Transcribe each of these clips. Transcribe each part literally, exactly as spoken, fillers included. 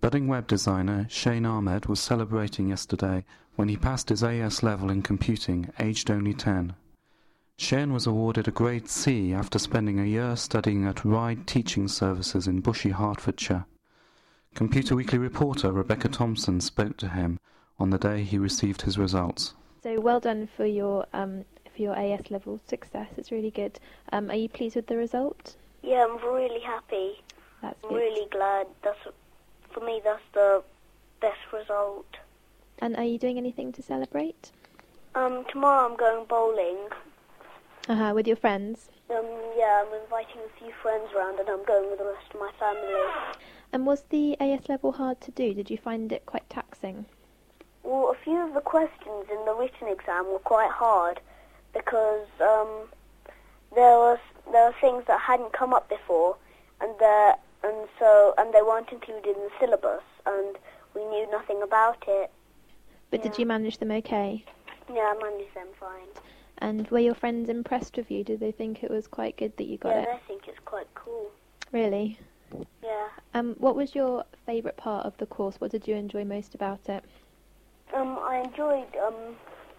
Budding web designer Shane Ahmed was celebrating yesterday when he passed his A S level in computing, aged only ten. Shane was awarded a grade C after spending a year studying at Ride Teaching Services in Bushey, Hertfordshire. Computer Weekly reporter Rebecca Thompson spoke to him on the day he received his results. So well done for your um, for your A S level success. It's really good. Um, are you pleased with the result? Yeah, I'm really happy. That's I'm good. really glad. That's for me. That's the best result. And are you doing anything to celebrate? Um, tomorrow I'm going bowling. Uh huh. With your friends. Um, yeah, I'm inviting a few friends around, and I'm going with the rest of my family. And was the A S level hard to do? Did you find it quite taxing? Well, a few of the questions in the written exam were quite hard because um, there was there were things that hadn't come up before, and there and so and they weren't included in the syllabus, and we knew nothing about it. But Yeah. did you manage them okay? Yeah, I managed them fine. And were your friends impressed with you? Did they think it was quite good that you got yeah, it? they think it's quite cool. Really? Yeah. Um, what was your favourite part of the course? What did you enjoy most about it? Um, I enjoyed um,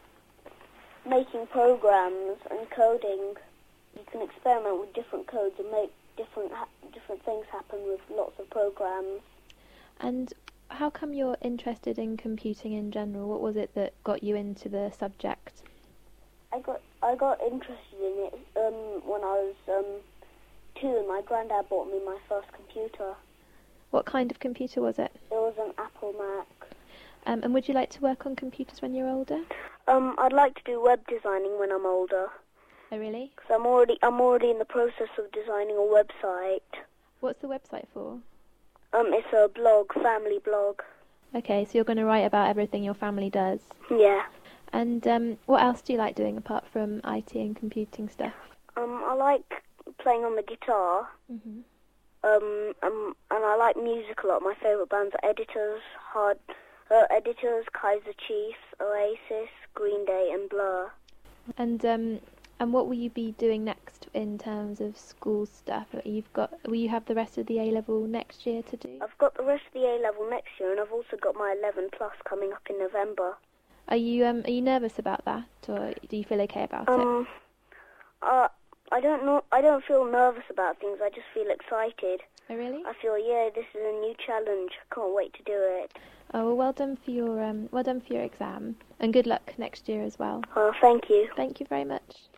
making programs and coding. You can experiment with different codes and make different ha- different things happen with lots of programs. And how come you're interested in computing in general? What was it that got you into the subject? I got I got interested in it um, when I was um, two, and my granddad bought me my first computer. What kind of computer was it? It was an Apple Mac. Um, and would you like to work on computers when you're older? Um, I'd like to do web designing when I'm older. Oh, really? Cause I'm already I'm already in the process of designing a website. What's the website for? Um, it's a blog, family blog. Okay, so you're going to write about everything your family does. Yeah. And um, what else do you like doing apart from I T and computing stuff? Um, I like playing on the guitar. Mhm. Um, um, and I like music a lot. My favourite bands are Editors, Hard, uh, Editors, Kaiser Chiefs, Oasis, Green Day, and Blur. And um, and what will you be doing next in terms of school stuff? You've got, will you have the rest of the A level next year to do? I've got the rest of the A level next year, and I've also got my eleven plus coming up in November. Are you um are you nervous about that, or do you feel okay about it? Um, uh, I don't know. I don't feel nervous about things. I just feel excited. Oh, really? I feel, yeah, this is a new challenge. I can't wait to do it. Oh, well, well done for your um well done for your exam, and good luck next year as well. Oh, thank you. Thank you very much.